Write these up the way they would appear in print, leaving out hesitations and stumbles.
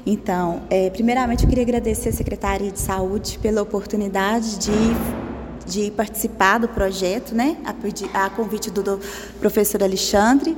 Então, primeiramente eu queria agradecer à Secretaria de Saúde pela oportunidade de participar do projeto, né, a convite do professor Alexandre.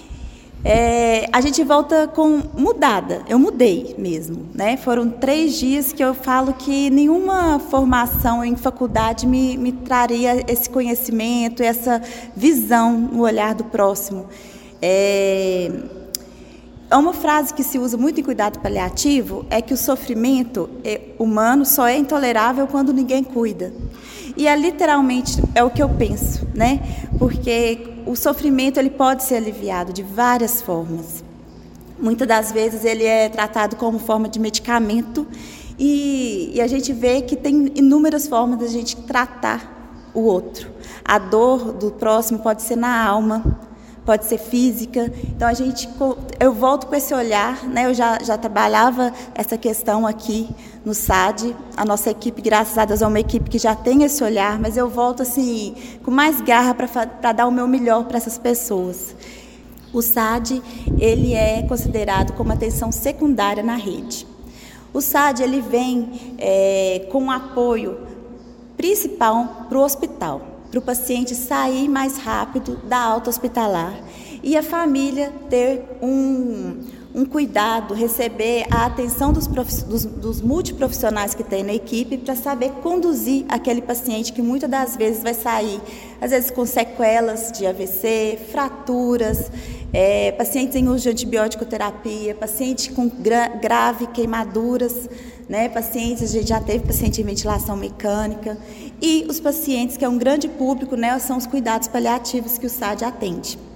A gente volta mudada, eu mudei mesmo, né? Foram 3 dias que eu falo que nenhuma formação em faculdade me traria esse conhecimento, essa visão no olhar do próximo. É uma frase que se usa muito em cuidado paliativo, é que o sofrimento humano só é intolerável quando ninguém cuida. E literalmente é o que eu penso, né? Porque o sofrimento ele pode ser aliviado de várias formas. Muitas das vezes ele é tratado como forma de medicamento e a gente vê que tem inúmeras formas de a gente tratar o outro. A dor do próximo pode ser na alma, pode ser física. Então eu volto com esse olhar, né? Eu já trabalhava essa questão aqui no SAD. A nossa equipe, graças a Deus, é uma equipe que já tem esse olhar, mas eu volto assim com mais garra para dar o meu melhor para essas pessoas. O SAD ele é considerado como atenção secundária na rede. O SAD ele vem com um apoio principal para o hospital, para o paciente sair mais rápido da alta hospitalar e a família ter um cuidado, receber a atenção dos multiprofissionais que tem na equipe para saber conduzir aquele paciente que muitas das vezes vai sair, às vezes com sequelas de AVC, fraturas, pacientes em uso de antibiótico-terapia, paciente com grave queimaduras, né, pacientes, a gente já teve paciente em ventilação mecânica, e os pacientes, que é um grande público, né, são os cuidados paliativos que o SAD atende.